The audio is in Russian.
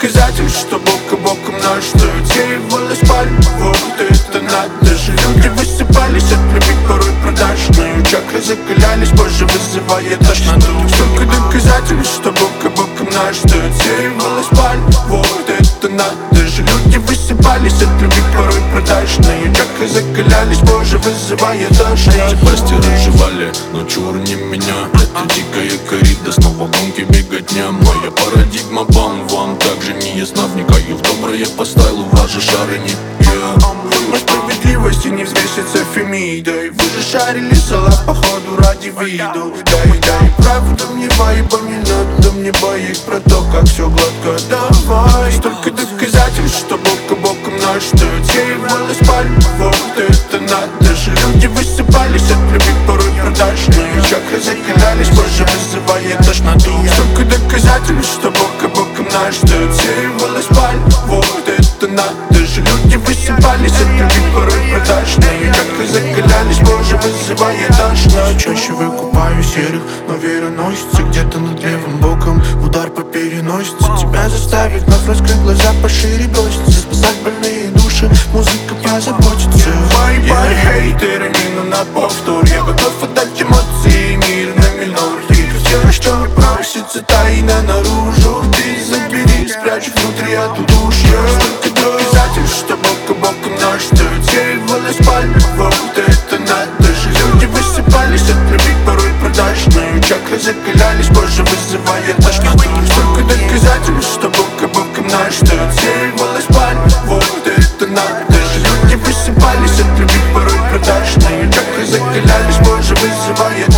доказательств, что бок о бок наш стоит. Сеивала спальню, вот это надо же. Люди высыпались от любви, порой продажные. Чакры закалялись, позже вызывая тошноту. Столько доказательств, что бок о бок наш стоит. Сеивала спальню, вот это надо же. Люди высыпались от любви, порой продажные. Чакры закалялись, позже вызывая тошноту. Власти разжевали, но чур не меня. Это дикая коррида, снова гонки, беготня. Моя парадигма бам-вам также не ясна. Вникаю в доброе по стайлу, ваши шары не Но справедливости не взвесится фемидой. Вы же шарили салат походу ради виду. Дай правду мне вайба, не надо мне боек про то, как все гладко. Давай, столько доказательств, что бок о бок наш стоит. Сеивала спальню, вот это надо же. Люди высыпались от любви, порой продажные. Чакры закалялись, позже вызывая тошноту. Столько доказательств, что бок о бок наш стоит. Сеивала спальню, вот это надо же. Люди высыпались от любви, порой продажные. Чакры закалялись, позже вызывая тошноту. Чаще выкупаю серых, но вера носится где-то над левым боком. Удар по переносице тебя заставит вновь раскрыть глаза пошире, броситься, спасать больные души. Музыка позаботится. Бай-бай, хейтеры, мину на повтор. Я готов отдать эмоции, мир на минор. И все, что не просится, тайна наружу. Ты забери, спрячь внутри эту душу. Столько доказательств, что бок о бок наш стоит. Сеивала спальню, вот это надо же. Люди высыпались от любви, порой продажные. Чакры закалялись, позже вызывая тошноту. Столько доказательств, что бок о бок наш стоит. Сеивала спальню, вот это надо же. Люди высыпались от любви, порой продажные. Чакры закалялись, позже вызывая